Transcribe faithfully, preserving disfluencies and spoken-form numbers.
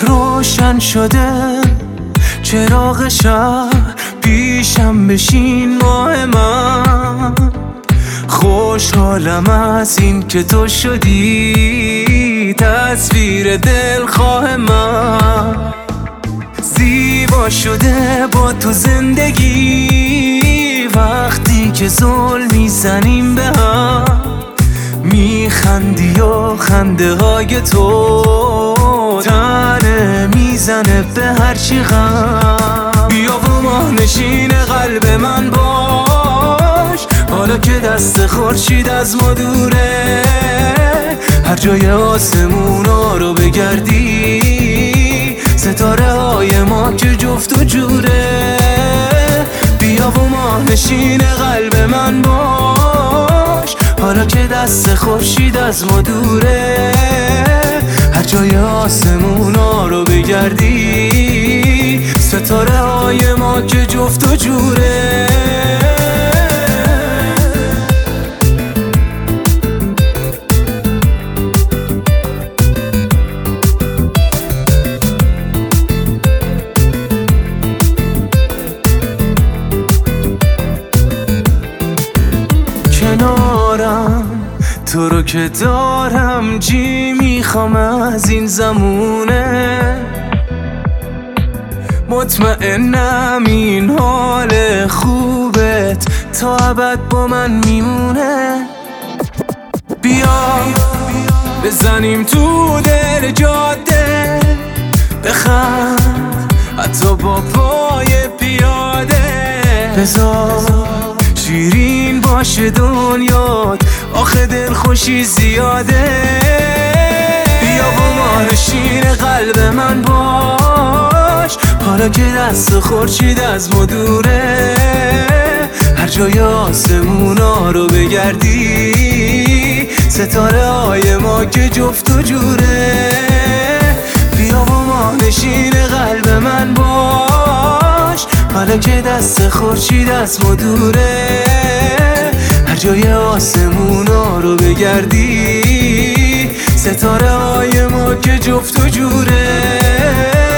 روشن شده چراغ شهر، پیشم بشین ماه من. خوشحالم از این که تو شدی تصویر دلخواه من. زیبا شده با تو زندگی، وقتی که زل میزنیم به هم. میخندی و خنده های تو تنه میزنه به هرچی غم. بیا و ماهنشین قلب من باش، حالا که دست خورشید از ما دوره. هر جای آسمونا رو بگردی، ستاره های ما که جفت و جوره. بیا و ماهنشین قلب من باش، حالا که دست خورشید از ما دوره. هر جای آسمونا رو بگردی، ستاره های ما که جفت و جوره. کنارم تو رو که دارم، جی میخوام از این زمونه. مطمئنم این حال خوبت تا ابد با من میمونه. بیا بزنیم تو در جاده، بخند حتی با پای پیاده. بذار شیرین باشه دنیات، آخه دل خوشی زیاده. بیا و ماهنشین قلب من باش، حالا که دست خورشید از ما دوره. هر جای آسمونا رو بگردی، ستاره های ما که جفت و جوره. بیا و ماهنشین قلب من باش، حالا که دست خورشید از ما دوره. هر جای آسمونا رو بگردی، ستاره های ما که جفت و جوره.